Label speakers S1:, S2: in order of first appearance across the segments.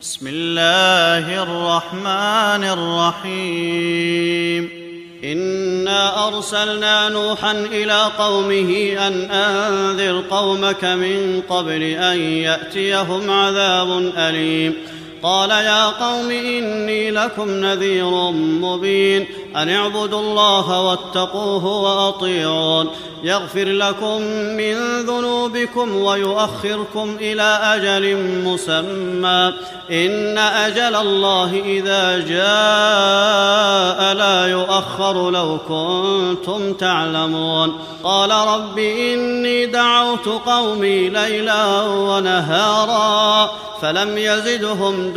S1: بسم الله الرحمن الرحيم إنا أرسلنا نوحا إلى قومه أن أنذر قومك من قبل أن يأتيهم عذاب أليم قال يا قوم إني لكم نذير مبين أن اعبدوا الله واتقوه وأطيعون يغفر لكم من ذنوبكم ويؤخركم إلى أجل مسمى إن أجل الله إذا جاء لا يؤخر لو كنتم تعلمون قال رب إني دعوت قومي ليلا ونهارا فلم يزدهم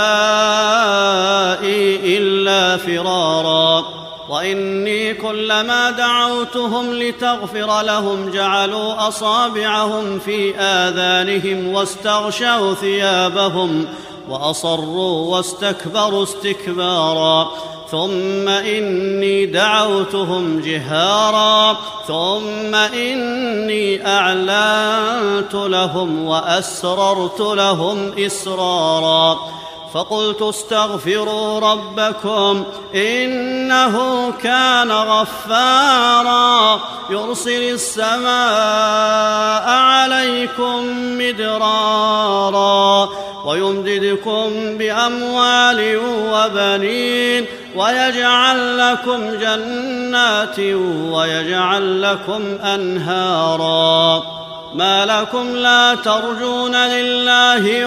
S1: دعائي إلا فرارا وإني كلما دعوتهم لتغفر لهم جعلوا أصابعهم في آذانهم واستغشوا ثيابهم وأصروا واستكبروا استكبارا ثم إني دعوتهم جهارا ثم إني أعلنت لهم وأسررت لهم إسرارا فقلت استغفروا ربكم إنه كان غفارا يرسل السماء عليكم مدرارا ويمددكم بأموال وبنين ويجعل لكم جنات ويجعل لكم أنهارا ما لكم لا ترجون لله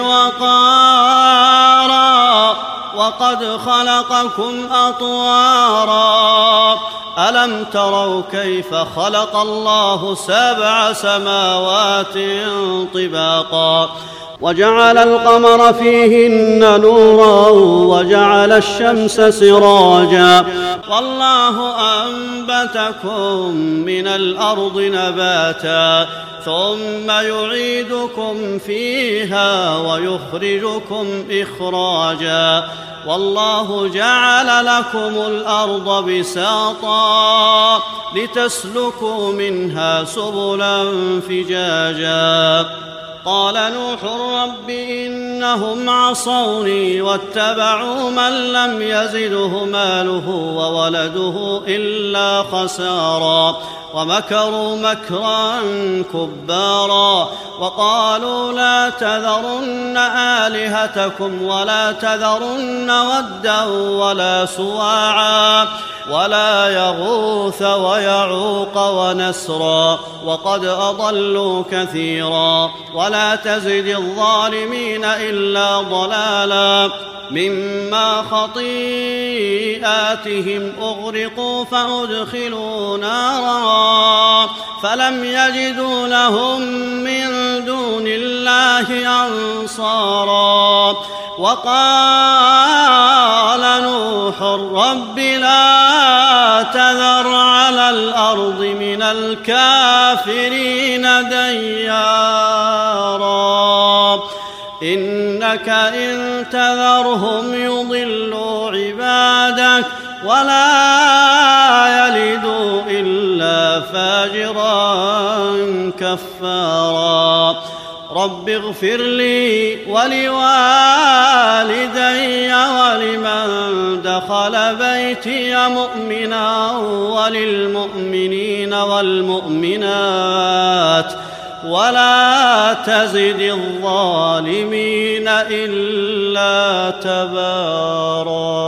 S1: وقارا وقد خلقكم أطوارا ألم تروا كيف خلق الله 7 سماوات طباقا وجعل القمر فيهن نورا وجعل الشمس سراجا والله أنبتكم من الأرض نباتا ثم يعيدكم فيها ويخرجكم إخراجا والله جعل لكم الأرض بساطا لتسلكوا منها سبلا فجاجا قال نوح رب إنهم عصوني واتبعوا من لم يزده ماله وولده إلا خسارا ومكروا مكرا كبارا وقالوا لا تذرن آلهتكم ولا تذرن ودا ولا سواعا ولا يغوث ويعوق ونسرا وقد أضلوا كثيرا ولا تزد الظالمين إلا ضلالا مما خطيئاتهم أغرقوا فأدخلوا نارا فلم يجدوا لهم من دون الله أنصارا وقال نوح رب لا تذر على الأرض من الكافرين ديارا إنك إن تذرهم يضلوا عبادك ولا يلدوا إلا فاجرا كفارا رب اغفر لي ولوالدي ولمن دخل بيتي مؤمنا وللمؤمنين والمؤمنات ولا تزد الظالمين إلا تبارا.